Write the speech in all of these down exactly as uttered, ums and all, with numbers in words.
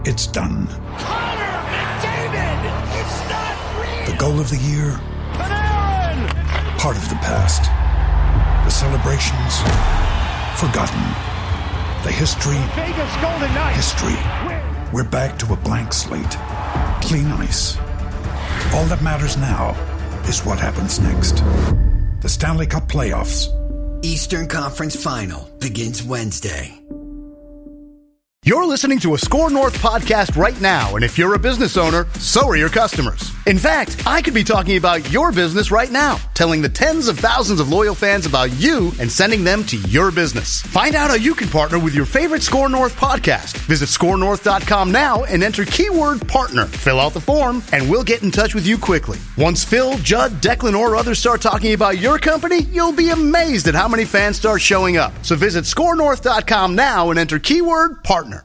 it's done. Connor McDavid! It's not real! The goal of the year? Panarin! Part of the past. The celebrations? Forgotten. The history? Vegas Golden Knights! History. We're back to a blank slate. Clean ice. All that matters now is what happens next. The Stanley Cup playoffs. Eastern Conference Final begins Wednesday. You're listening to a Score North podcast right now, and if you're a business owner, so are your customers. In fact, I could be talking about your business right now, telling the tens of thousands of loyal fans about you and sending them to your business. Find out how you can partner with your favorite Score North podcast. Visit score north dot com now and enter keyword partner. Fill out the form, and we'll get in touch with you quickly. Once Phil, Judd, Declan, or others start talking about your company, you'll be amazed at how many fans start showing up. So visit score north dot com now and enter keyword partner.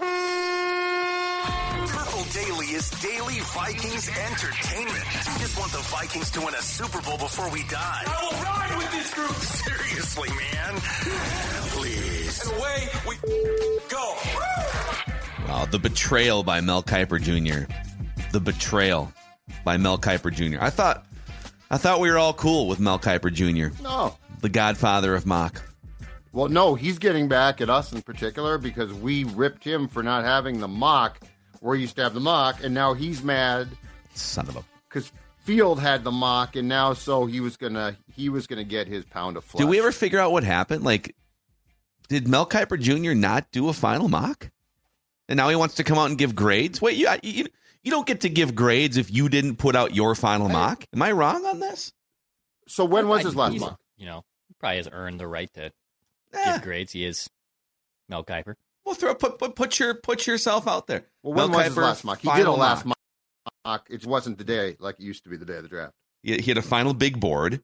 Purple Daily is daily Vikings entertainment. We just want the Vikings to win a Super Bowl before we die. I will ride with this group. Seriously, man. Please. And away we go. Wow, the betrayal by Mel Kiper Junior The betrayal by Mel Kiper Junior I thought, I thought we were all cool with Mel Kiper Junior No. The godfather of mock. Well, no, he's getting back at us in particular because we ripped him for not having the mock where he used to have the mock, and now he's mad. Son of a... Because Field had the mock, and now so he was gonna he was gonna get his pound of flesh. Did we ever figure out what happened? Like, did Mel Kiper Junior not do a final mock, and now he wants to come out and give grades? Wait, you you, you don't get to give grades if you didn't put out your final hey. mock. Am I wrong on this? So when was I, his last he's, mock? You know, he probably has earned the right to eh. give grades. He is Mel Kiper. Well, throw put put put your put yourself out there. Well, when Mel was Kiper, his last mock? He did a last mock. mock. It wasn't the day like it used to be the day of the draft. He, he had a final big board.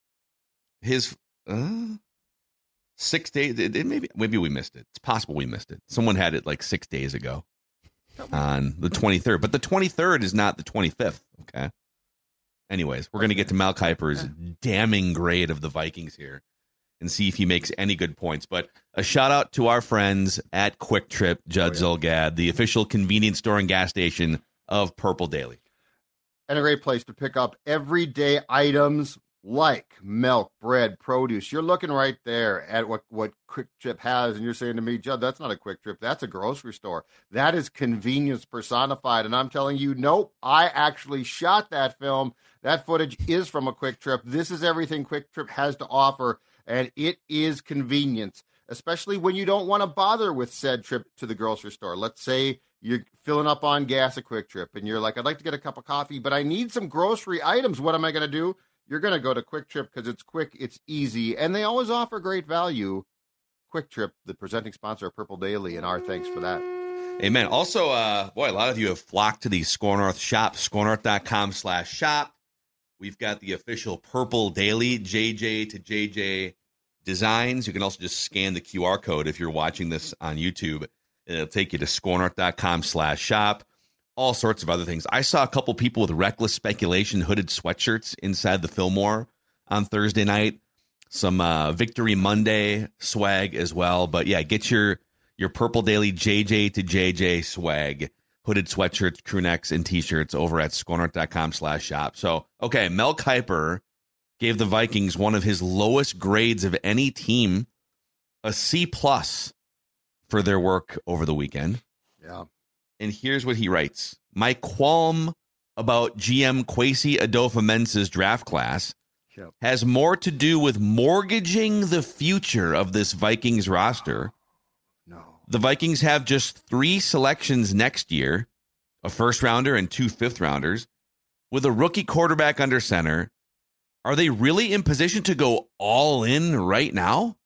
His uh, six days. It, it, maybe maybe we missed it. It's possible we missed it. Someone had it like six days ago on the twenty-third. But the twenty-third is not the twenty-fifth. Okay. Anyways, we're going to get to Mel Kiper's damning grade of the Vikings here and see if he makes any good points. But a shout out to our friends at Quick Trip, Judd oh, yeah. Zulgad, the official convenience store and gas station of Purple Daily. And a great place to pick up everyday items like milk, bread, produce. You're looking right there at what, what Quick Trip has, and you're saying to me, Judd, that's not a Quick Trip. That's a grocery store. That is convenience personified. And I'm telling you, nope, I actually shot that film. That footage is from a Quick Trip. This is everything Quick Trip has to offer, and it is convenience, especially when you don't want to bother with said trip to the grocery store. Let's say you're filling up on gas at Quick Trip, and you're like, I'd like to get a cup of coffee, but I need some grocery items. What am I going to do? You're going to go to Quick Trip because it's quick, it's easy, and they always offer great value. Quick Trip, the presenting sponsor of Purple Daily, and our thanks for that. Amen. Also, uh, boy, a lot of you have flocked to the Score North shop, score north dot com slash shop. We've got the official Purple Daily J J to J J designs. You can also just scan the Q R code if you're watching this on YouTube. It'll take you to score north dot com slash shop. All sorts of other things. I saw a couple people with Reckless Speculation hooded sweatshirts inside the Fillmore on Thursday night. Some uh, Victory Monday swag as well. But yeah, get your your Purple Daily J J to J J swag. Hooded sweatshirts, crew necks, and T-shirts over at score north dot com slash shop. So, okay, Mel Kiper gave the Vikings one of his lowest grades of any team, a C plus for their work over the weekend. Yeah. And here's what he writes. My qualm about G M Kwesi Adolfo-Mensah's draft class yep. has more to do with mortgaging the future of this Vikings roster. No. The Vikings have just three selections next year, a first rounder and two fifth rounders, with a rookie quarterback under center. Are they really in position to go all in right now?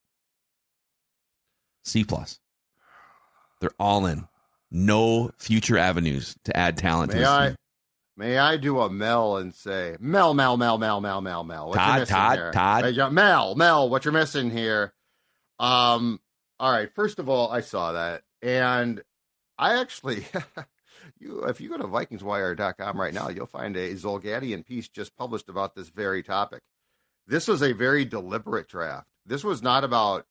C plus. They're all in. No future avenues to add talent may to this I, team. May I do a Mel and say, Mel, Mel, Mel, Mel, Mel, Mel, Mel. What Todd, you're Todd, here? Todd. Hey, Mel, Mel, what you're missing here. Um, all right, first of all, I saw that. And I actually, you if you go to Vikings Wire dot com right now, you'll find a Zulgadian piece just published about this very topic. This was a very deliberate draft. This was not about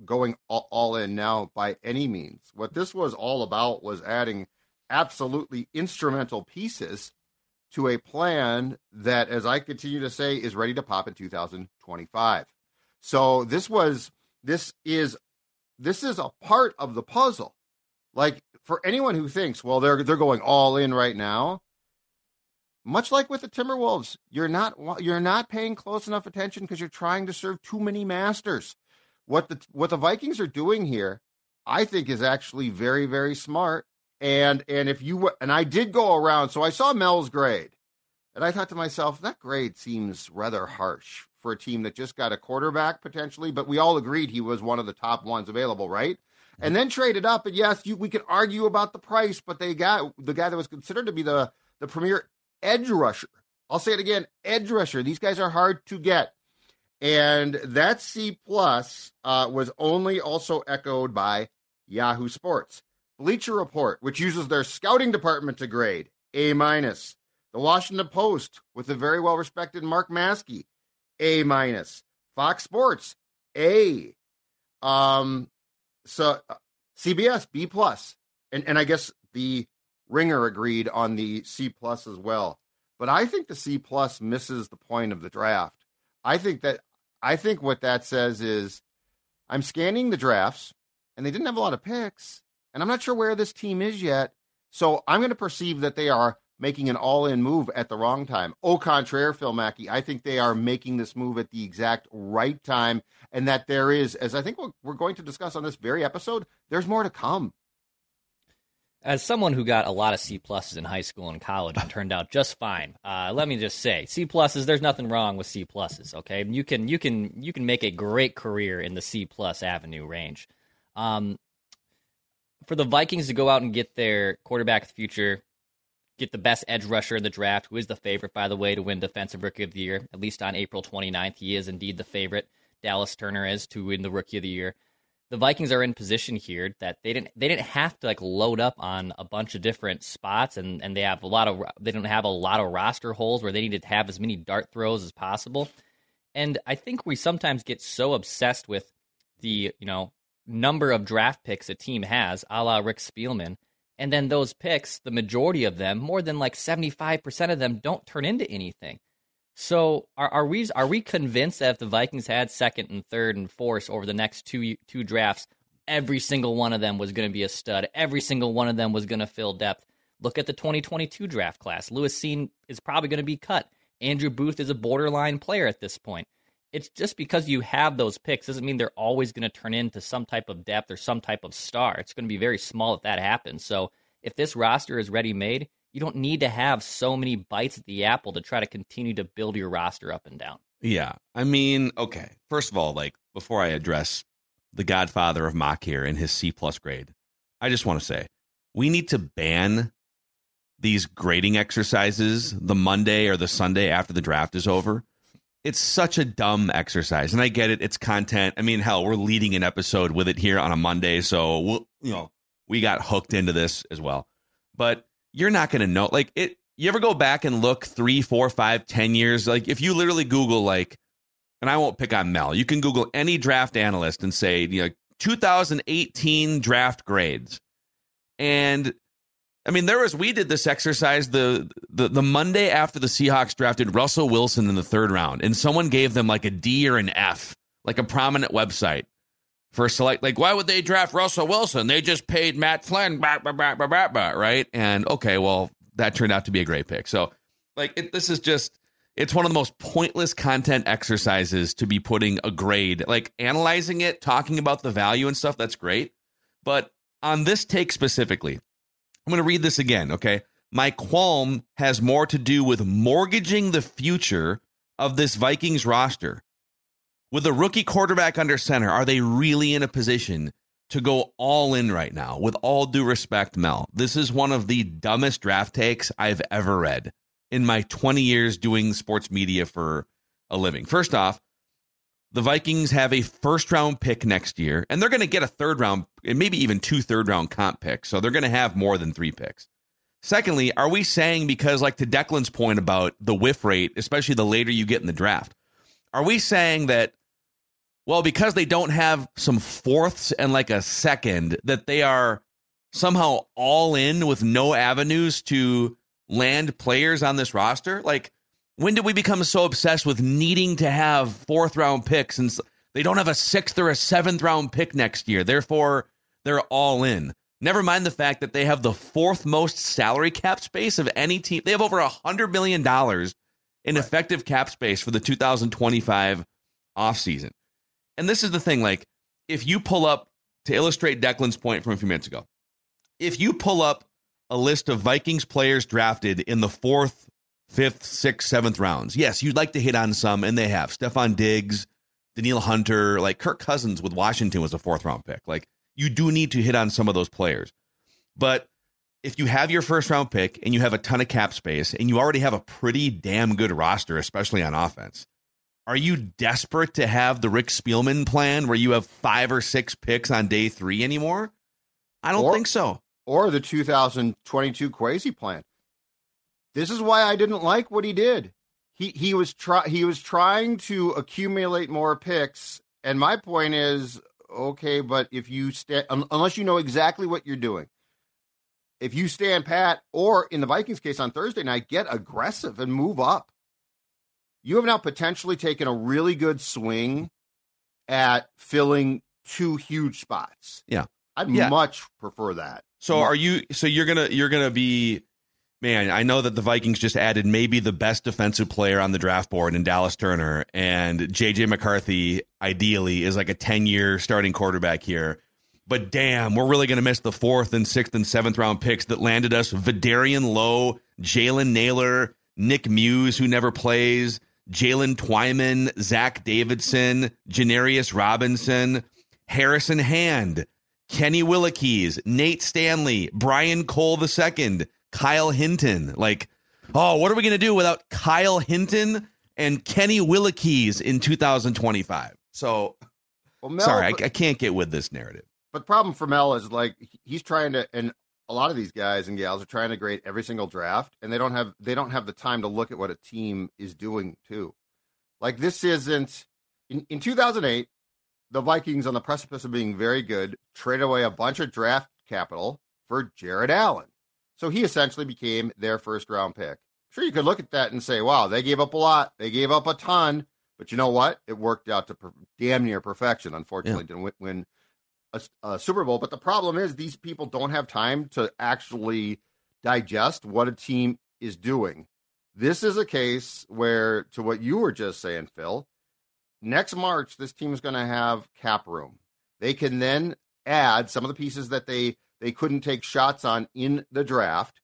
going all, all in now by any means. What this was all about was adding absolutely instrumental pieces to a plan that, as I continue to say, is ready to pop in two thousand twenty-five. So this was, this is, this is a part of the puzzle. Like, for anyone who thinks, well, they're they're going all in right now, much like with the Timberwolves, you're not you're not paying close enough attention because you're trying to serve too many masters. What the what the Vikings are doing here, I think, is actually very, very smart. And and if you and I did go around, so I saw Mel's grade, and I thought to myself, that grade seems rather harsh for a team that just got a quarterback potentially, but we all agreed he was one of the top ones available, right? And then traded up, and yes, you, we could argue about the price, but they got the guy that was considered to be the, the premier edge rusher. I'll say it again, edge rusher. These guys are hard to get. And that C plus uh, was only also echoed by Yahoo Sports. Bleacher Report, which uses their scouting department to grade, A minus. The Washington Post, with the very well-respected Mark Maskey, A minus. Fox Sports, A. Um... So uh, C B S, B plus, and and I guess the Ringer agreed on the C plus as well. But I think the C plus misses the point of the draft. I think that I think what that says is I'm scanning the drafts, and they didn't have a lot of picks, and I'm not sure where this team is yet. So I'm going to perceive that they are making an all-in move at the wrong time. Au contraire, Phil Mackey, I think they are making this move at the exact right time, and that there is, as I think we're going to discuss on this very episode, there's more to come. As someone who got a lot of C pluses in high school and college and turned out just fine, uh, let me just say, C pluses. There's nothing wrong with C pluses. Okay, you can you can you can make a great career in the C plus avenue range. Um, for the Vikings to go out and get their quarterback of the future, get the best edge rusher in the draft, who is the favorite, by the way, to win Defensive Rookie of the Year, at least on April twenty-ninth. He is indeed the favorite. Dallas Turner is to win the Rookie of the Year. The Vikings are in position here that they didn't they didn't have to like load up on a bunch of different spots, and, and they have a lot of they don't have a lot of roster holes where they need to have as many dart throws as possible. And I think we sometimes get so obsessed with the, you know, number of draft picks a team has, a la Rick Spielman. And then those picks, the majority of them, more than like seventy-five percent of them, don't turn into anything. So are, are we are we convinced that if the Vikings had second and third and fourth over the next two two drafts, every single one of them was going to be a stud? Every single one of them was going to fill depth? Look at the twenty twenty-two draft class. Lewis Cine is probably going to be cut. Andrew Booth is a borderline player at this point. It's just because you have those picks doesn't mean they're always going to turn into some type of depth or some type of star. It's going to be very small if that happens. So if this roster is ready-made, you don't need to have so many bites at the apple to try to continue to build your roster up and down. Yeah. I mean, okay. First of all, like, before I address the godfather of mock here and his C-plus grade, I just want to say, we need to ban these grading exercises the Monday or the Sunday after the draft is over. It's such a dumb exercise, and I get it. It's content. I mean, hell, we're leading an episode with it here on a Monday, so we'll, you know, we got hooked into this as well. But you're not going to know, like, it. You ever go back and look three, four, five, ten years? Like, if you literally Google, like, and I won't pick on Mel, you can Google any draft analyst and say, you know, two thousand eighteen draft grades, and I mean, there was, we did this exercise the, the the Monday after the Seahawks drafted Russell Wilson in the third round, and someone gave them like a D or an F, like a prominent website for select, like, why would they draft Russell Wilson? They just paid Matt Flynn, bah, bah, bah, bah, bah, bah, right? And okay, well, that turned out to be a great pick. So, like, it, this is just, it's one of the most pointless content exercises to be putting a grade, like analyzing it, talking about the value and stuff. That's great. But on this take specifically, I'm going to read this again, okay? My qualm has more to do with mortgaging the future of this Vikings roster. With a rookie quarterback under center, are they really in a position to go all in right now? With all due respect, Mel, this is one of the dumbest draft takes I've ever read in my twenty years doing sports media for a living. First off, the Vikings have a first-round pick next year, and they're going to get a third-round, and maybe even two third-round comp picks, so they're going to have more than three picks. Secondly, are we saying, because, like, to Declan's point about the whiff rate, especially the later you get in the draft, are we saying that Well, because they don't have some fourths and like a second, that they are somehow all in with no avenues to land players on this roster. Like, when did we become so obsessed with needing to have fourth round picks, and they don't have a sixth or a seventh round pick next year? Therefore, they're all in. Never mind the fact that they have the fourth most salary cap space of any team. They have over one hundred million dollars in right. effective cap space for the two thousand twenty-five offseason. And this is the thing, like, if you pull up, to illustrate Declan's point from a few minutes ago, if you pull up a list of Vikings players drafted in the fourth, fifth, sixth, seventh rounds, yes, you'd like to hit on some, and they have. Stephon Diggs, Danielle Hunter, like Kirk Cousins with Washington was a fourth round pick. Like, you do need to hit on some of those players. But if you have your first round pick and you have a ton of cap space and you already have a pretty damn good roster, especially on offense, are you desperate to have the Rick Spielman plan where you have five or six picks on day three anymore? I don't or, think so. Or the two thousand twenty-two Kwesi plan. This is why I didn't like what he did. He he was try he was trying to accumulate more picks, and my point is, okay, but if you stand, un- unless you know exactly what you're doing, if you stand pat, or in the Vikings case on Thursday night, get aggressive and move up. You have now potentially taken a really good swing at filling two huge spots. Yeah, I'd yeah. much prefer that. So much. are you? So you're gonna you're gonna be, man. I know that the Vikings just added maybe the best defensive player on the draft board in Dallas Turner, and J J McCarthy ideally is like a ten year starting quarterback here. But damn, we're really gonna miss the fourth and sixth and seventh round picks that landed us Vidarian Lowe, Jalen Naylor, Nick Muse, who never plays, Jalen Twyman, Zach Davidson, Janarius Robinson, Harrison Hand, Kenny Willekes, Nate Stanley, Brian Cole the second, Kyle Hinton. Like, oh, what are we going to do without Kyle Hinton and Kenny Willekes in two thousand twenty-five? So, well, Mel, sorry, but, I, I can't get with this narrative. But the problem for Mel is, like, he's trying to, and a lot of these guys and gals are trying to grade every single draft, and they don't have they don't have the time to look at what a team is doing too. Like, this isn't in, in two thousand eight, the Vikings, on the precipice of being very good, traded away a bunch of draft capital for Jared Allen. So he essentially became their first round pick. Sure, you could look at that and say, wow, they gave up a lot. They gave up a ton. But you know what? It worked out to per- damn near perfection. Unfortunately, yeah. didn't win, win a, a Super Bowl. But the problem is these people don't have time to actually digest what a team is doing. This is a case where, to what you were just saying, Phil, next March, this team is going to have cap room. They can then add some of the pieces that they, they couldn't take shots on in the draft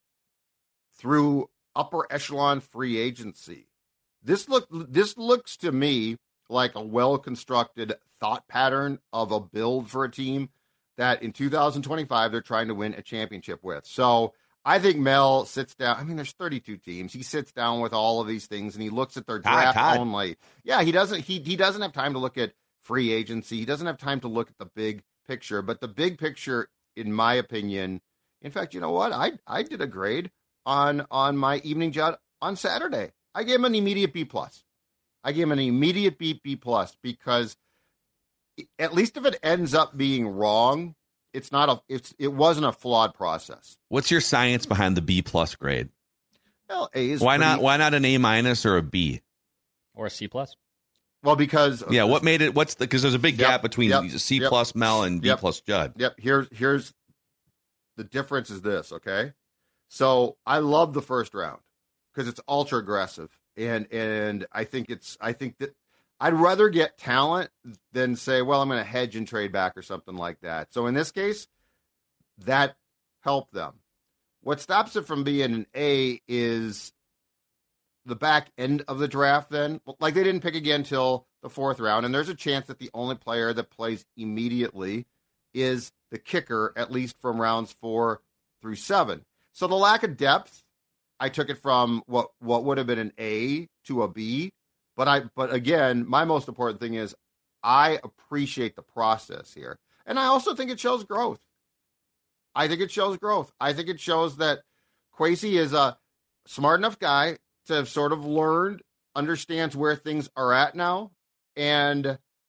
through upper echelon free agency. This look this looks to me like a well-constructed thought pattern of a build for a team that in two thousand twenty-five they're trying to win a championship with. So I think Mel sits down. I mean, there's thirty-two teams. He sits down with all of these things and he looks at their draft Todd, Todd. only. Yeah, he doesn't. He he doesn't have time to look at free agency. He doesn't have time to look at the big picture. But the big picture, in my opinion, in fact, you know what? I I did a grade on on my evening judge on Saturday. I gave him an immediate B plus. I gave him an immediate B B plus because at least if it ends up being wrong, it's not a it's it wasn't a flawed process. What's your science behind the B plus grade? Well, A is why pretty, not why not an A minus or a B or a C plus? Well, because yeah, what made it? What's the because there's a big yep, gap between yep, C yep, plus Mel and B yep, plus Judd. Yep. Here's here's the difference is this. Okay, so I love the first round because it's ultra aggressive, and and I think it's I think that I'd rather get talent than say, well, I'm going to hedge and trade back or something like that. So in this case, that helped them. What stops it from being an A is the back end of the draft then. Like, they didn't pick again till the fourth round, and there's a chance that the only player that plays immediately is the kicker, at least from rounds four through seven. So the lack of depth, I took it from what, what would have been an A to a B. But I, but again, my most important thing is I appreciate the process here. And I also think it shows growth. I think it shows growth. I think it shows that Kwesi is a smart enough guy to have sort of learned, understands where things are at now. And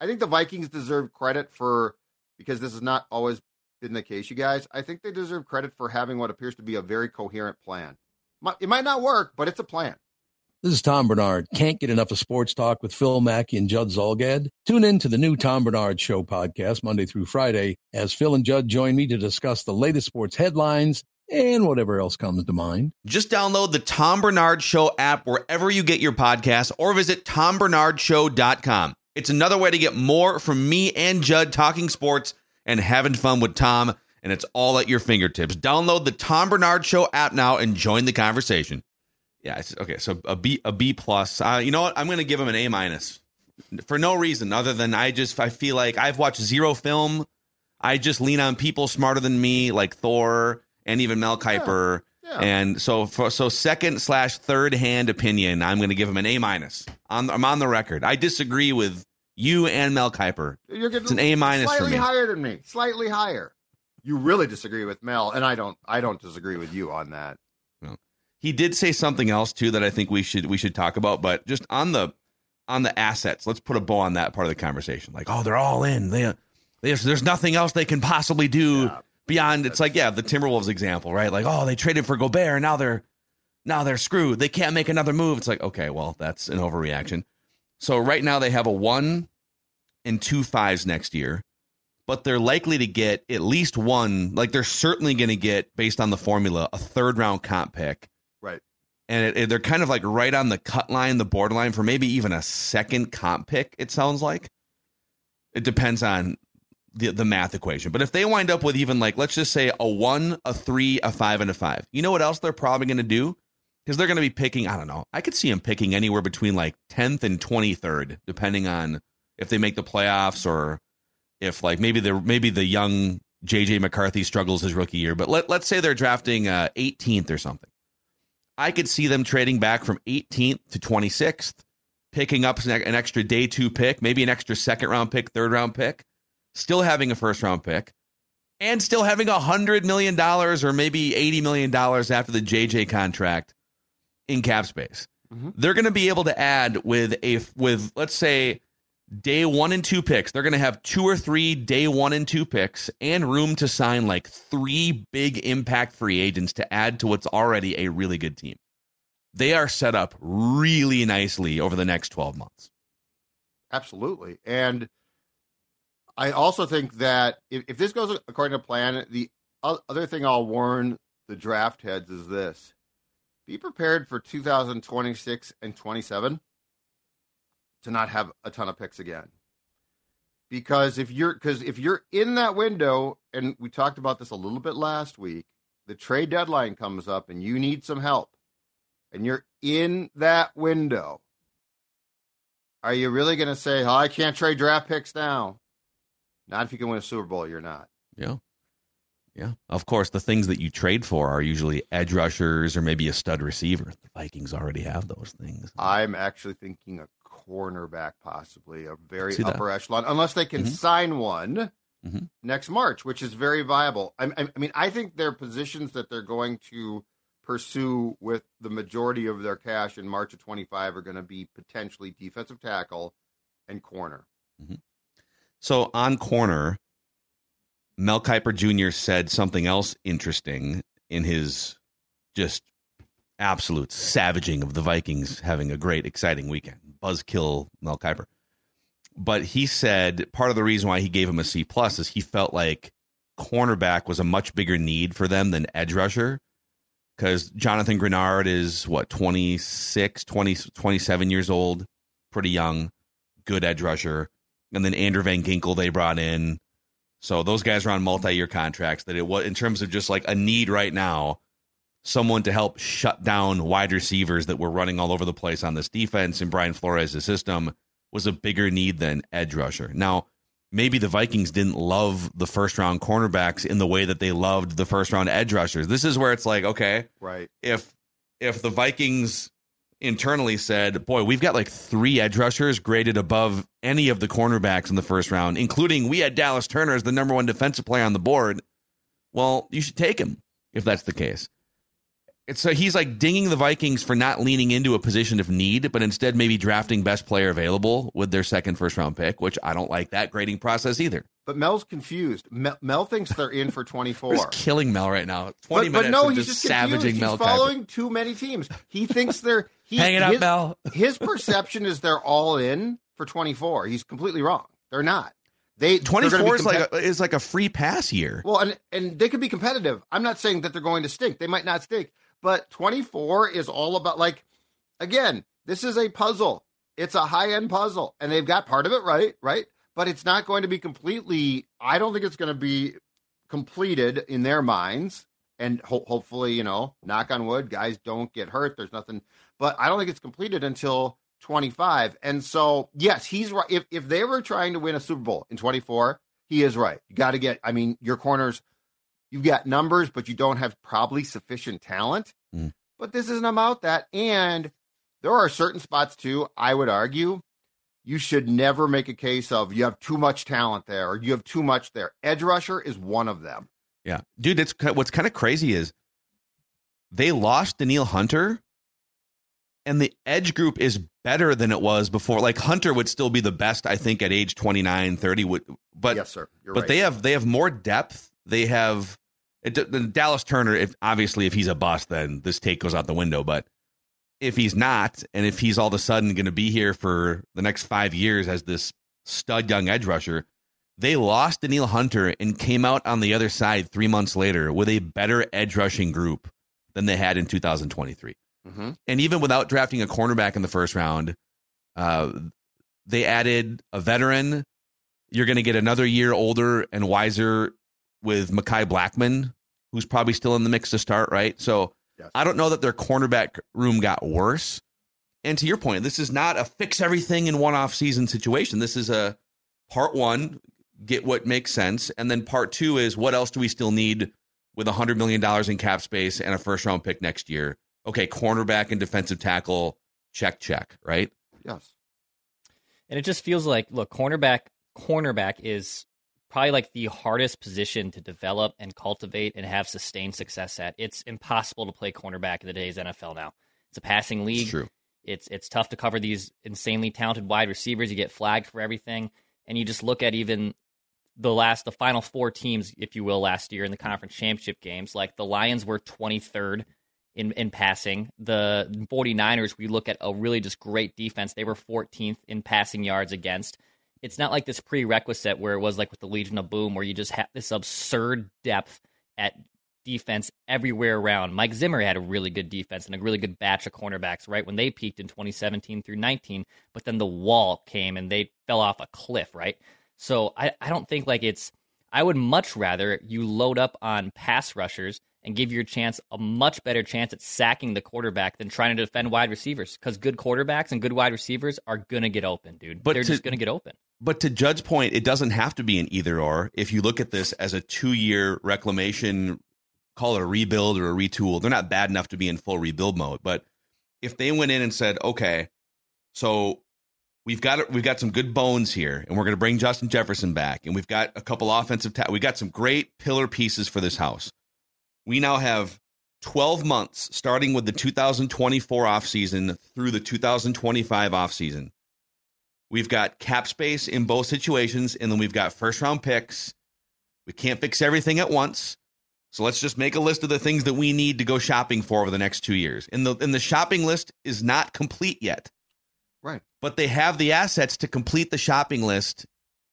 I think the Vikings deserve credit for, because this has not always been the case, you guys. I think they deserve credit for having what appears to be a very coherent plan. It might not work, but it's a plan. This is Tom Bernard. Can't get enough of sports talk with Phil Mackey and Judd Zolgad? Tune in to the new Tom Bernard Show podcast Monday through Friday as Phil and Judd join me to discuss the latest sports headlines and whatever else comes to mind. Just download the Tom Bernard Show app wherever you get your podcasts or visit tom bernard show dot com. It's another way to get more from me and Judd talking sports and having fun with Tom, and it's all at your fingertips. Download the Tom Bernard Show app now and join the conversation. Yeah, it's, okay, so a B, a B plus. Uh, you know what? I'm going to give him an A minus for no reason other than I just I feel like I've watched zero film. I just lean on people smarter than me, like Thor and even Mel Kiper. Yeah, yeah. And so for so second slash third hand opinion, I'm going to give him an A minus. On I'm on the record. I disagree with you and Mel Kiper. You're getting it's an A minus for me. Slightly higher than me. Slightly higher. You really disagree with Mel, and I don't. I don't disagree with you on that. No. He did say something else too that I think we should we should talk about, but just on the on the assets, let's put a bow on that part of the conversation. Like, oh, they're all in. They, they there's nothing else they can possibly do yeah, beyond. It's like, yeah, the Timberwolves example, right? Like, oh, they traded for Gobert, and now they're now they're screwed. They can't make another move. It's like, okay, well, that's an overreaction. So right now they have a one and two fives next year, but they're likely to get at least one. Like, they're certainly going to get, based on the formula, a third round comp pick. Right. And it, it, they're kind of like right on the cut line, the borderline for maybe even a second comp pick, it sounds like. It depends on the, the math equation. But if they wind up with even like, let's just say a one, a three, a five, and a five, you know what else they're probably going to do? Because they're going to be picking, I don't know, I could see them picking anywhere between like tenth and twenty-third, depending on if they make the playoffs or if like maybe the maybe the young J J McCarthy struggles his rookie year. But let, let's say they're drafting uh, eighteenth or something. I could see them trading back from eighteenth to twenty-sixth, picking up an extra day two pick, maybe an extra second round pick, third round pick, still having a first round pick, and still having one hundred million dollars or maybe eighty million dollars after the J J contract in cap space. Mm-hmm. They're going to be able to add with a with let's say day one and two picks. They're going to have two or three day one and two picks and room to sign like three big impact free agents to add to what's already a really good team. They are set up really nicely over the next twelve months. Absolutely. And I also think that if, if this goes according to plan, the other thing I'll warn the draft heads is this. Be prepared for two thousand twenty-six and twenty-seven to not have a ton of picks again. Because if you're because if you're in that window, and we talked about this a little bit last week, the trade deadline comes up and you need some help, and you're in that window, are you really going to say, oh, I can't trade draft picks now? Not if you can win a Super Bowl, you're not. Yeah. Yeah. Of course, the things that you trade for are usually edge rushers or maybe a stud receiver. The Vikings already have those things. I'm actually thinking a cornerback, possibly a very upper echelon, unless they can mm-hmm. sign one mm-hmm. next March, which is very viable. I, I mean, I think they're positions that they're going to pursue with the majority of their cash in March of twenty-five are going to be potentially defensive tackle and corner. Mm-hmm. So on corner, Mel Kiper Junior said something else interesting in his just absolute savaging of the Vikings having a great, exciting weekend. Buzzkill Mel Kiper. But he said part of the reason why he gave him a C plus is he felt like cornerback was a much bigger need for them than edge rusher, because Jonathan Grenard is, what, twenty-six, twenty, twenty-seven years old, pretty young, good edge rusher. And then Andrew Van Ginkel they brought in. So those guys are on multi-year contracts. That it was, in terms of just like a need right now, someone to help shut down wide receivers that were running all over the place on this defense in Brian Flores' system was a bigger need than edge rusher. Now, maybe the Vikings didn't love the first-round cornerbacks in the way that they loved the first-round edge rushers. This is where it's like, okay, right. if if the Vikings internally said, boy, we've got like three edge rushers graded above any of the cornerbacks in the first round, including we had Dallas Turner as the number one defensive player on the board. Well, you should take him if that's the case. It's so he's like dinging the Vikings for not leaning into a position of need, but instead maybe drafting best player available with their second first round pick, which I don't like that grading process either. But Mel's confused. Mel, Mel thinks they're in for twenty-four. He's killing Mel right now. Twenty but, minutes but no, of he's just, just savaging he's Mel. Following Kiper. Too many teams. He thinks they're he, hanging his, up, Mel. His perception is they're all in for twenty-four. He's completely wrong. They're not. They twenty-four is like a, is like a free pass year. Well, and and they could be competitive. I'm not saying that they're going to stink. They might not stink, but twenty-four is all about, like, again, this is a puzzle. It's a high end puzzle, and they've got part of it right, right. But it's not going to be completely. I don't think it's going to be completed in their minds. And ho- hopefully, you know, knock on wood, guys don't get hurt. There's nothing, but I don't think it's completed until twenty-five. And so, yes, he's right. If if they were trying to win a Super Bowl in twenty-four, he is right. You got to get, I mean, your corners, you've got numbers, but you don't have probably sufficient talent. Mm. But this isn't about that. And there are certain spots, too, I would argue, you should never make a case of you have too much talent there or you have too much there. Edge rusher is one of them. Yeah. Dude, it's what's kind of crazy is they lost Danielle Hunter, and the edge group is better than it was before. Like, Hunter would still be the best, I think, at age twenty-nine, thirty. Would, but yes, sir. You're but right. they have they have more depth. They have it, the Dallas Turner. If obviously if he's a bust, then this take goes out the window. But if he's not, and if he's all of a sudden going to be here for the next five years as this stud young edge rusher, they lost Danielle Hunter and came out on the other side three months later with a better edge rushing group than they had in two thousand twenty-three. Mm-hmm. And even without drafting a cornerback in the first round, uh, they added a veteran. You're going to get another year older and wiser with Mekhi Blackman, who's probably still in the mix to start, right? So yes. I don't know that their cornerback room got worse. And to your point, this is not a fix everything in one off season situation. This is a part one, get what makes sense. And then part two is what else do we still need with one hundred million dollars in cap space and a first round pick next year? Okay, cornerback and defensive tackle, check, check, right? Yes. And it just feels like, look, cornerback, cornerback is probably like the hardest position to develop and cultivate and have sustained success at. It's impossible to play cornerback in today's N F L now. It's a passing league. It's true. It's it's tough to cover these insanely talented wide receivers. You get flagged for everything. And you just look at even the last, the final four teams, if you will, last year in the conference championship games. Like the Lions were twenty-third in, in passing. The 49ers, we look at a really just great defense. They were fourteenth in passing yards against. It's not like this prerequisite where it was like with the Legion of Boom, where you just have this absurd depth at defense everywhere around. Mike Zimmer had a really good defense and a really good batch of cornerbacks right when they peaked in twenty seventeen through nineteen, but then the wall came and they fell off a cliff, right? So I, I don't think like it's, I would much rather you load up on pass rushers and give your chance a much better chance at sacking the quarterback than trying to defend wide receivers, because good quarterbacks and good wide receivers are going to get open, dude. But They're to, just going to get open. But to Judd's point, it doesn't have to be an either or. If you look at this as a two-year reclamation, call it a rebuild or a retool, they're not bad enough to be in full rebuild mode. But if they went in and said, okay, so we've got we've got some good bones here, and we're going to bring Justin Jefferson back, and we've got a couple offensive ta- we got some great pillar pieces for this house. We now have twelve months, starting with the two thousand twenty-four offseason through the two thousand twenty-five offseason. We've got cap space in both situations, and then we've got first-round picks. We can't fix everything at once, so let's just make a list of the things that we need to go shopping for over the next two years. And the, and the shopping list is not complete yet. Right. But they have the assets to complete the shopping list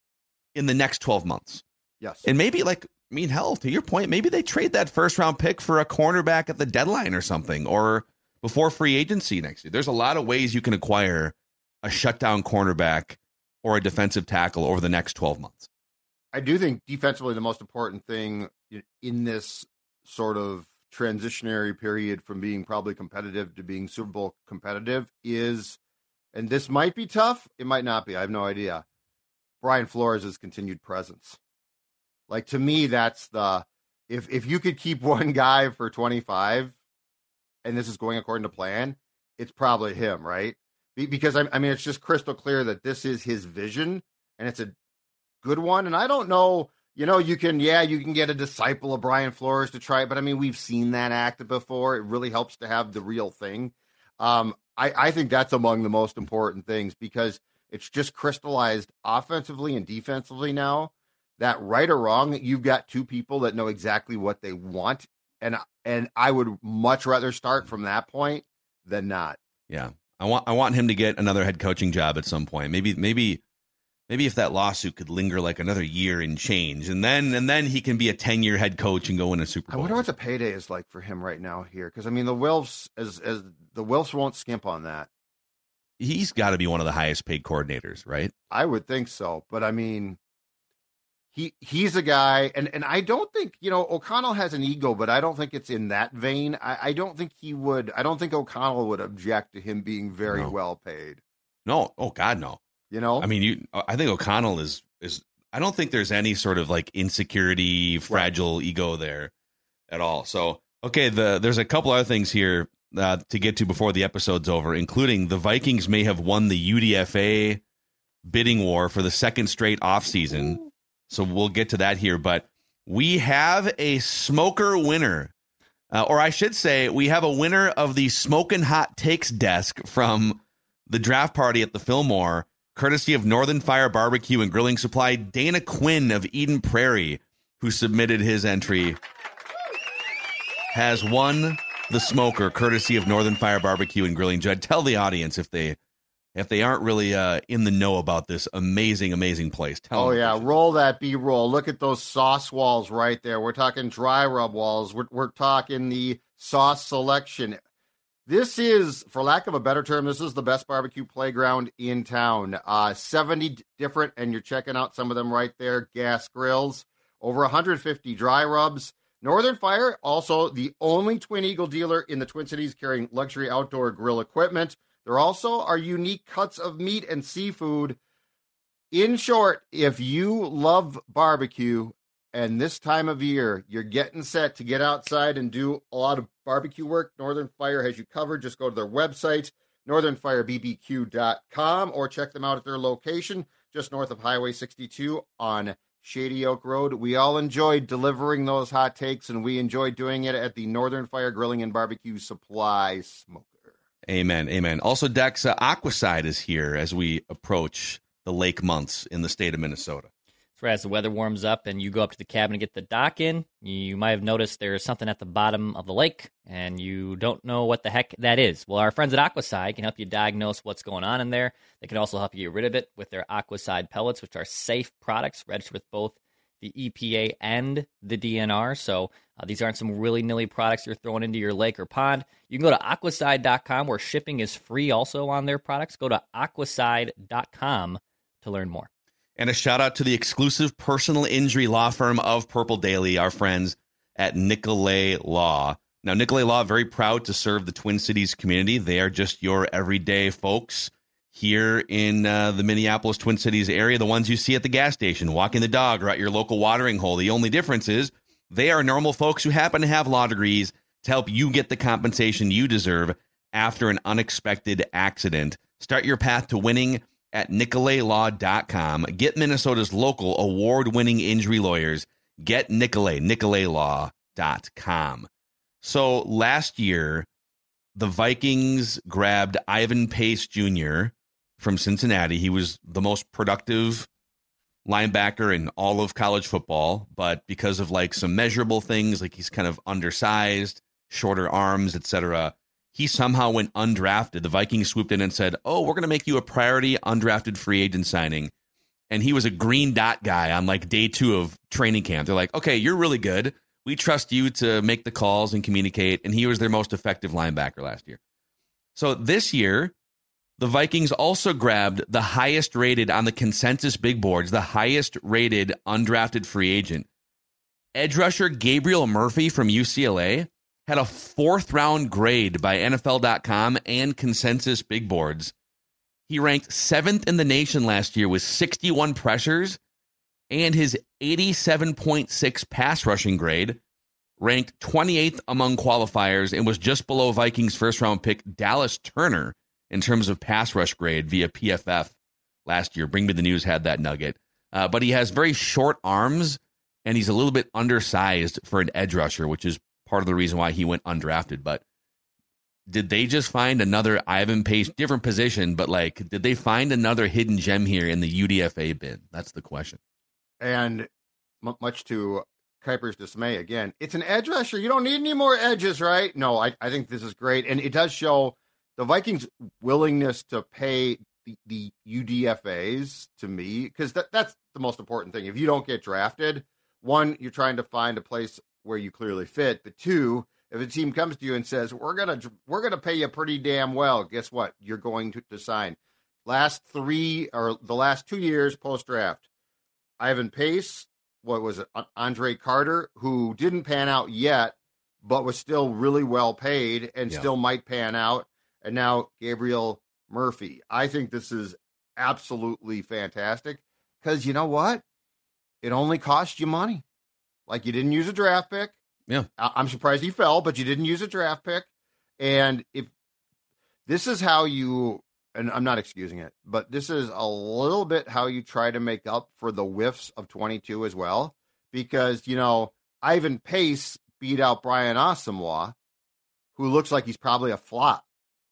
in the next twelve months. Yes. And maybe, like, I mean, hell, to your point, maybe they trade that first round pick for a cornerback at the deadline or something, or before free agency next year. There's a lot of ways you can acquire a shutdown cornerback or a defensive tackle over the next twelve months. I do think defensively the most important thing in this sort of transitionary period from being probably competitive to being Super Bowl competitive is, and this might be tough, it might not be, I have no idea, Brian Flores' continued presence. Like, to me, that's the, if if you could keep one guy for twenty-five, and this is going according to plan, it's probably him, right? Be, because, I, I mean, it's just crystal clear that this is his vision, and it's a good one. And I don't know, You know, you can, yeah, you can get a disciple of Brian Flores to try it, but I mean, we've seen that act before. It really helps to have the real thing. Um, I, I think that's among the most important things because it's just crystallized offensively and defensively now that right or wrong, you've got two people that know exactly what they want. And, and I would much rather start from that point than not. Yeah. I want, I want him to get another head coaching job at some point. Maybe, maybe, maybe if that lawsuit could linger like another year and change, and then, and then he can be a ten year head coach and go win a Super Bowl. I wonder what the payday is like for him right now here. Cause I mean, the Wilfs as, as the Wilfs won't skimp on that. He's got to be one of the highest paid coordinators, right? I would think so. But I mean, He he's a guy, and, and I don't think, you know, O'Connell has an ego, but I don't think it's in that vein. I, I don't think he would, I don't think O'Connell would object to him being very No. well paid. No. Oh, God, no. You know? I mean, you. I think O'Connell is, is I don't think there's any sort of like insecurity, fragile right. ego there at all. So, okay, the there's a couple other things here uh, to get to before the episode's over, including the Vikings may have won the U D F A bidding war for the second straight offseason. So we'll get to that here, but we have a smoker winner, uh, or I should say we have a winner of the Smokin' Hot Takes desk from the draft party at the Fillmore, courtesy of Northern Fire Barbecue and Grilling Supply. Dana Quinn of Eden Prairie, who submitted his entry, has won the smoker, courtesy of Northern Fire Barbecue and Grilling. Judd, tell the audience if they if they aren't really uh, in the know about this amazing, amazing place. Tell oh, them yeah. Roll that B-roll. Look at those sauce walls right there. We're talking dry rub walls. We're, we're talking the sauce selection. This is, for lack of a better term, this is the best barbecue playground in town. Uh, seventy different, and you're checking out some of them right there, gas grills. Over one hundred fifty dry rubs. Northern Fire, also the only Twin Eagle dealer in the Twin Cities carrying luxury outdoor grill equipment. There also are unique cuts of meat and seafood. In short, if you love barbecue and this time of year you're getting set to get outside and do a lot of barbecue work, Northern Fire has you covered. Just go to their website, northern fire b b q dot com, or check them out at their location just north of Highway sixty-two on Shady Oak Road. We all enjoyed delivering those hot takes, and we enjoyed doing it at the Northern Fire Grilling and Barbecue Supply Smoker. Amen. Amen. Also, Dex, uh, Aquaside is here as we approach the lake months in the state of Minnesota. So as the weather warms up and you go up to the cabin to get the dock in, you might have noticed there's something at the bottom of the lake, and you don't know what the heck that is. Well, our friends at Aquaside can help you diagnose what's going on in there. They can also help you get rid of it with their Aquaside pellets, which are safe products registered with both the E P A and the D N R. So uh, these aren't some willy-nilly products you're throwing into your lake or pond. You can go to aquaside dot com, where shipping is free also on their products. Go to aquaside dot com to learn more. And a shout out to the exclusive personal injury law firm of Purple Daily, our friends at Nicolay Law. Now, Nicolay Law, very proud to serve the Twin Cities community. They are just your everyday folks here in uh, the Minneapolis Twin Cities area, the ones you see at the gas station, walking the dog, or at your local watering hole. The only difference is they are normal folks who happen to have law degrees to help you get the compensation you deserve after an unexpected accident. Start your path to winning at nicolay law dot com. Get Minnesota's local award-winning injury lawyers. Get Nicolay, nicolay law dot com. So last year, the Vikings grabbed Ivan Pace Junior from Cincinnati. He was the most productive linebacker in all of college football, but because of like some measurable things, like he's kind of undersized, shorter arms, et cetera, he somehow went undrafted. The Vikings swooped in and said, oh, we're going to make you a priority undrafted free agent signing. And he was a green dot guy on like day two of training camp. They're like, okay, you're really good. We trust you to make the calls and communicate. And he was their most effective linebacker last year. So this year, the Vikings also grabbed the highest rated on the consensus big boards, the highest rated undrafted free agent. Edge rusher Gabriel Murphy from U C L A had a fourth round grade by N F L dot com and consensus big boards. He ranked seventh in the nation last year with sixty-one pressures, and his eighty-seven point six pass rushing grade ranked twenty-eighth among qualifiers and was just below Vikings first round pick Dallas Turner in terms of pass rush grade via P F F last year. Bring Me the News had that nugget. Uh, but he has very short arms and he's a little bit undersized for an edge rusher, which is part of the reason why he went undrafted. But did they just find another Ivan Pace, different position, but like, did they find another hidden gem here in the U D F A bin? That's the question. And m- much to Kuiper's dismay, again, it's an edge rusher. You don't need any more edges, right? No, I, I think this is great. And it does show the Vikings' willingness to pay the, the U D F As, to me, because that, that's the most important thing. If you don't get drafted, one, you're trying to find a place where you clearly fit. But two, if a team comes to you and says, we're going to we're gonna pay you pretty damn well, guess what? You're going to, to sign. Last three, or the last two years post-draft, Ivan Pace, what was it, Andre Carter, who didn't pan out yet, but was still really well paid and yeah. still might pan out. And now Gabriel Murphy. I think this is absolutely fantastic because you know what? It only cost you money. Like, you didn't use a draft pick. Yeah. I- I'm surprised he fell, but you didn't use a draft pick. And if this is how you, and I'm not excusing it, but this is a little bit how you try to make up for the whiffs of twenty-two as well. Because, you know, Ivan Pace beat out Brian Asamoah, who looks like he's probably a flop.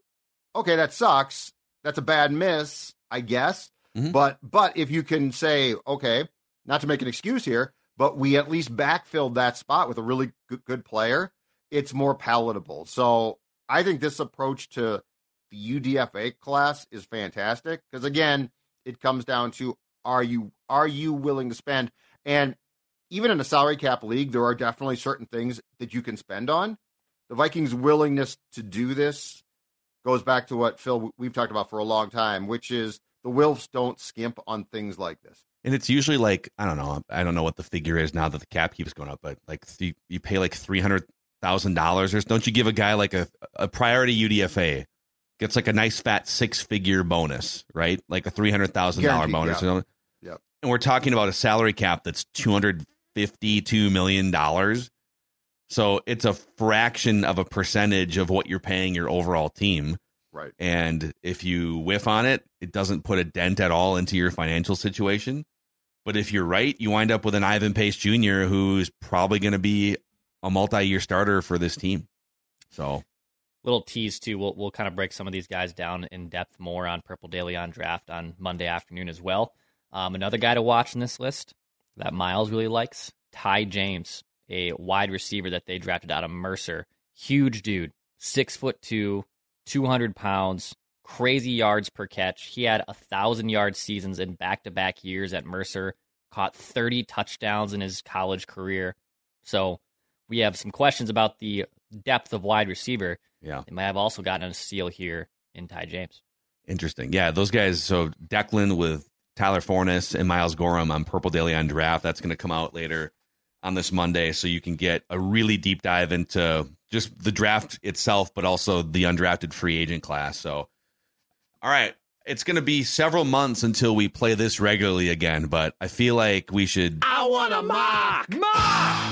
Okay, that sucks. That's a bad miss, I guess. Mm-hmm. But but if you can say, okay, not to make an excuse here, but we at least backfilled that spot with a really good, good player, it's more palatable. So I think this approach to the U D F A class is fantastic because, again, it comes down to are you are you willing to spend? And even in a salary cap league, there are definitely certain things that you can spend on. The Vikings' willingness to do this goes back to what, Phil, we've talked about for a long time, which is the Wilfs don't skimp on things like this. And it's usually like, I don't know, I don't know what the figure is now that the cap keeps going up, but like th- you pay like three hundred thousand dollars or don't you give a guy like a, a priority U D F A gets like a nice fat six figure bonus, right? Like a three hundred thousand dollars bonus. Yeah. You know? Yeah. And we're talking about a salary cap that's two hundred fifty-two million dollars. So it's a fraction of a percentage of what you're paying your overall team. Right. And if you whiff on it, it doesn't put a dent at all into your financial situation. But if you're right, you wind up with an Ivan Pace Junior who's probably going to be a multi-year starter for this team. So, little tease too. We'll we'll kind of break some of these guys down in depth more on Purple Daily on Draft on Monday afternoon as well. Um, another guy to watch in this list that Miles really likes, Ty James, a wide receiver that they drafted out of Mercer. Huge dude, six foot two, two hundred pounds, crazy yards per catch. He had a thousand yard seasons in back-to-back years at Mercer, caught thirty touchdowns in his college career. So we have some questions about the depth of wide receiver. Yeah. They might have also gotten a steal here in Ty James. Interesting. Yeah, those guys. So Declan with Tyler Forness and Miles Gorham on Purple Daily on Draft. That's going to come out later on this Monday, so you can get a really deep dive into just the draft itself, but also the undrafted free agent class. So, all right, it's going to be several months until we play this regularly again, but I feel like we should... I want to mock! Mock!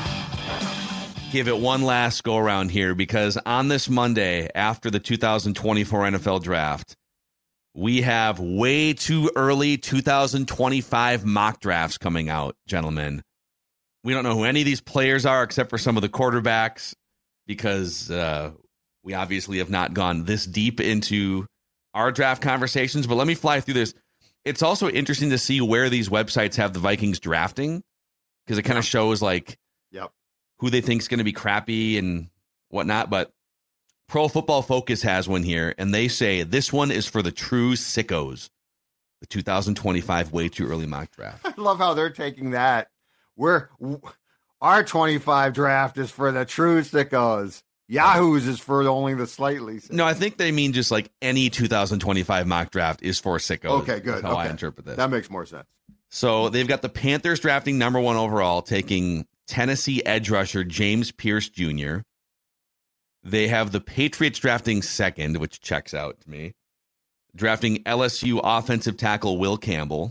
Give it one last go around here, because on this Monday, after the two thousand twenty-four N F L Draft, we have way too early two thousand twenty-five mock drafts coming out, gentlemen. We don't know who any of these players are except for some of the quarterbacks, because uh, we obviously have not gone this deep into our draft conversations. But let me fly through this. It's also interesting to see where these websites have the Vikings drafting, because it kind of yeah. shows like yep. who they think is going to be crappy and whatnot. But Pro Football Focus has one here, and they say this one is for the true sickos, the two thousand twenty-five way too early mock draft. I love how they're taking that. We're our twenty-five draft is for the true sickos. Yahoo's is for only the slightly sick. No, I think they mean just like any two thousand twenty-five mock draft is for sickos. Okay, good. That's how okay. I interpret this. That makes more sense. So they've got the Panthers drafting number one overall, taking Tennessee edge rusher James Pierce Junior They have the Patriots drafting second, which checks out to me. Drafting L S U offensive tackle Will Campbell.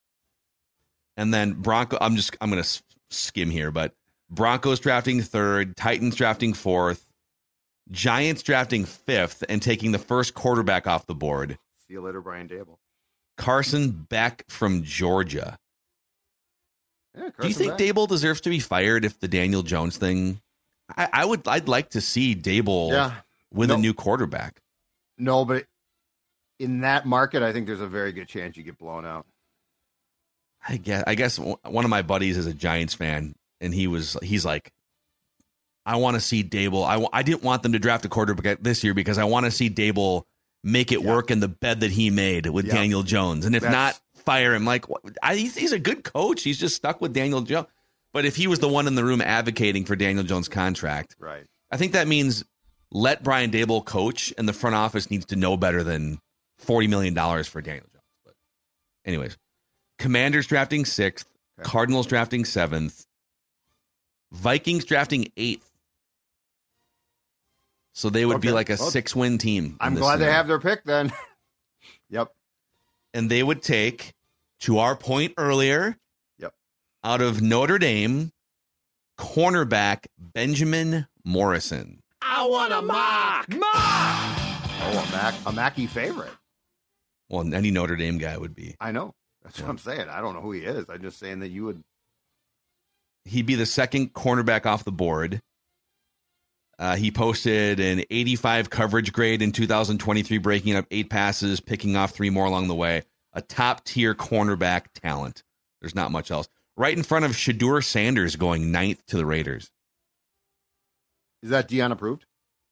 And then Bronco, I'm just, I'm going to skim here, but Broncos drafting third, Titans drafting fourth, Giants drafting fifth, and taking the first quarterback off the board. See you later, Brian Dable. Carson Beck from Georgia. Yeah, Do you think back. Dable deserves to be fired if the Daniel Jones thing? I, I would. I'd like to see Dable yeah. with no. a new quarterback. No, but in that market, I think there's a very good chance you get blown out. I guess. I guess one of my buddies is a Giants fan, and he was. He's like, I want to see Dable. I, I didn't want them to draft a quarterback this year because I want to see Dable make it yeah. work in the bed that he made with yeah. Daniel Jones, and if That's, not, fire him. Like, I, he's a good coach. He's just stuck with Daniel Jones. But if he was the one in the room advocating for Daniel Jones' contract, right? I think that means let Brian Dable coach, and the front office needs to know better than forty million dollars for Daniel Jones. But anyways, Commanders drafting sixth, okay. Cardinals drafting seventh, Vikings drafting eighth. So they would okay. be like a well, six-win team. I'm glad scenario. They have their pick then. Yep. And they would take, to our point earlier, yep, out of Notre Dame, cornerback Benjamin Morrison. I want a mock! Mock! Oh, a, Mac, a Mackey favorite. Well, any Notre Dame guy would be. I know. That's yeah. what I'm saying. I don't know who he is. I'm just saying that you would. He'd be the second cornerback off the board. Uh, he posted an eighty-five coverage grade in two thousand twenty-three, breaking up eight passes, picking off three more along the way. A top-tier cornerback talent. There's not much else. Right in front of Shedeur Sanders going ninth to the Raiders. Is that Deion approved?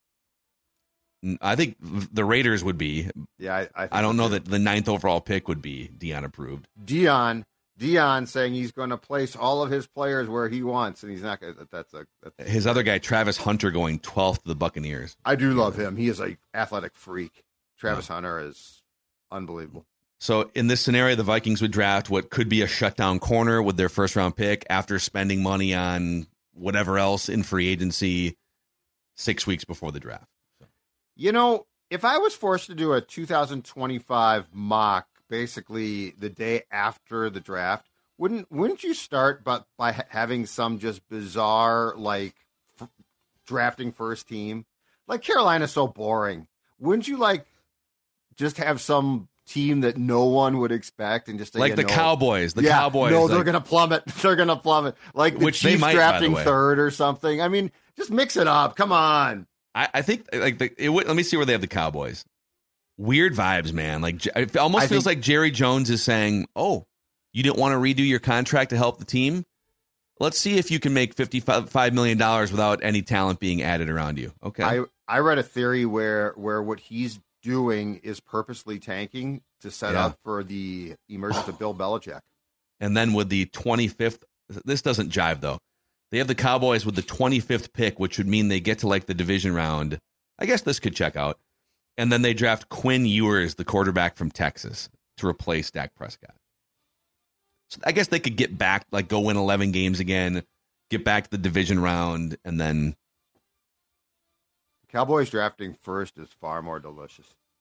I think the Raiders would be. Yeah, I I, I don't know that the ninth overall pick would be Deion approved. Deion, Deion saying he's going to place all of his players where he wants, and he's not going to. That's a. That's his other guy, Travis Hunter, going twelfth to the Buccaneers. I do love him. He is an athletic freak. Travis yeah. Hunter is unbelievable. So in this scenario, the Vikings would draft what could be a shutdown corner with their first round pick after spending money on whatever else in free agency six weeks before the draft. You know, if I was forced to do a two thousand twenty-five mock, basically the day after the draft, wouldn't wouldn't you start but by ha- having some just bizarre like f- drafting first team? Like Carolina's so boring. Wouldn't you like just have some team that no one would expect and just say, like the know, Cowboys? The yeah, Cowboys. No, like, they're gonna plummet. They're gonna plummet. Like the which Chiefs might, drafting third or something. I mean, just mix it up. Come on. I, I think like the, it would, let me see where they have the Cowboys. Weird vibes, man. Like it almost I feels think, like Jerry Jones is saying, "Oh, you didn't want to redo your contract to help the team? Let's see if you can make fifty-five million dollars without any talent being added around you." Okay. I, I read a theory where where what he's doing is purposely tanking to set yeah. up for the emergence of Bill Belichick. And then with the twenty-fifth, this doesn't jive though. They have the Cowboys with the twenty-fifth pick, which would mean they get to like the division round. I guess this could check out. And then they draft Quinn Ewers, the quarterback from Texas, to replace Dak Prescott. So I guess they could get back, like go win eleven games again, get back to the division round, and then. Cowboys drafting first is far more delicious.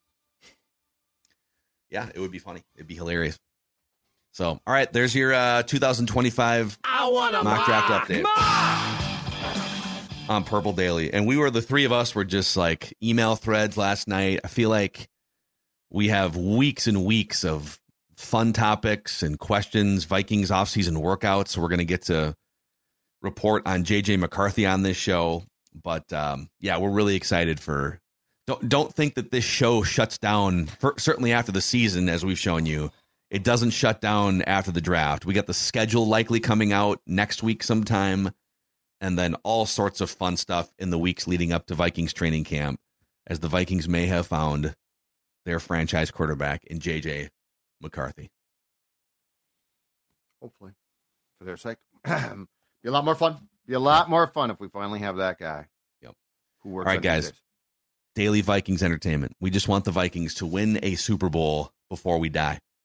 Yeah, it would be funny. It'd be hilarious. So, all right, there's your uh, two thousand twenty-five I want a mock, mock draft update mock! on Purple Daily. And we were, the three of us were just like email threads last night. I feel like we have weeks and weeks of fun topics and questions, Vikings offseason workouts. So we're going to get to report on J J McCarthy on this show. But um, yeah, we're really excited for, don't, don't think that this show shuts down, for, certainly after the season, as we've shown you. It doesn't shut down after the draft. We got the schedule likely coming out next week sometime, and then all sorts of fun stuff in the weeks leading up to Vikings training camp, as the Vikings may have found their franchise quarterback in J J McCarthy. Hopefully, for their sake. Be a lot more fun. Be a lot more fun if we finally have that guy. Yep. Who works all right, guys. Days. Daily Vikings Entertainment. We just want the Vikings to win a Super Bowl before we die.